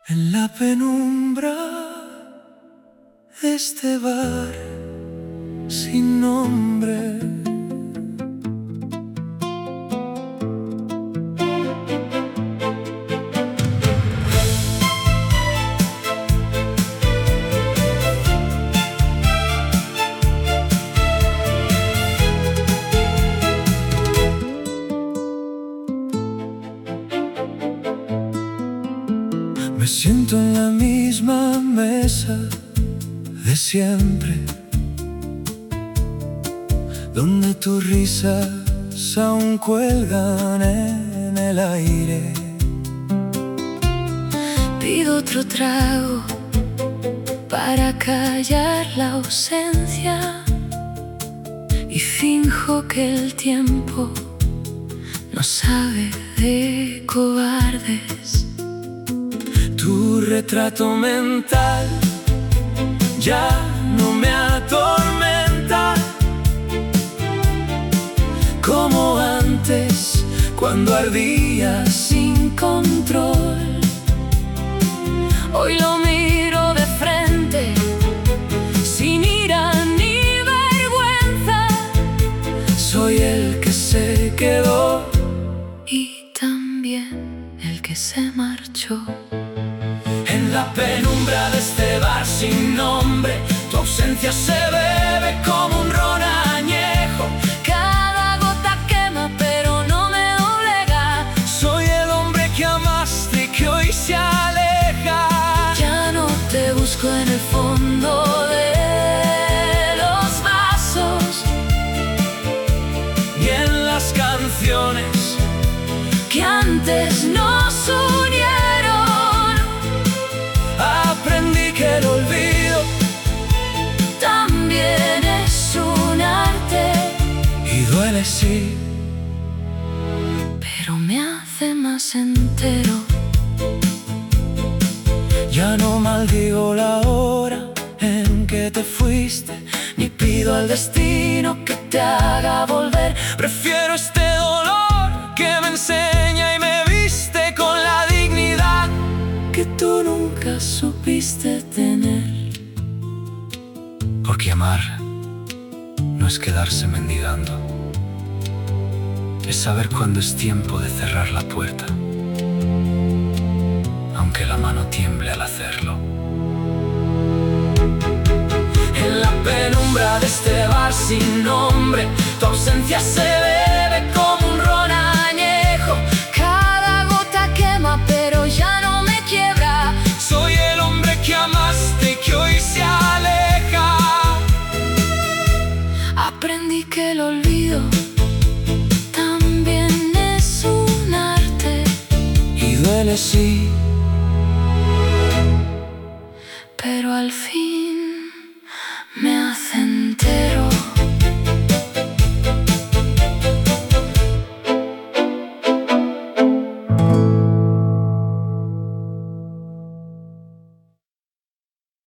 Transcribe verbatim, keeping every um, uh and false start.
En la penumbra de este bar sin nombre, me siento en la misma mesa de siempre, donde tus risas aún cuelgan en el aire. Pido otro trago para callar la ausencia y finjo que el tiempo no sabe de cobardes. Tu retrato mental ya no me atormenta como antes, cuando ardía sin control. Hoy lo miro de frente, sin ira ni vergüenza. Soy el que se quedó y también el que se marchó. En la penumbra de este bar sin nombre, tu ausencia se bebe como un ron añejo. Cada gota quema pero no me doblega. Soy el hombre que amaste y que hoy se aleja. Ya no te busco en el fondo de los vasos, ni en las canciones que antes nos unieron. Aprendí que el olvido también es un arte, y duele sí, pero me hace más entero. Ya no maldigo la hora en que te fuiste, ni pido al destino que te haga volver. Prefiero este dolor que me enseña y me viste con la dignidad que tú nunca supiste tener. Porque amar no es quedarse mendigando, es saber cuándo es tiempo de cerrar la puerta, aunque la mano tiemble al hacerlo. En la penumbra de este bar sin nombre, tu ausencia se bebe como un ron añejo. Cada gota quema pero ya no me quiebra. Soy el hombre que amaste y que hoy se aleja. Aprendí que el olvido también es un arte, y duele sí,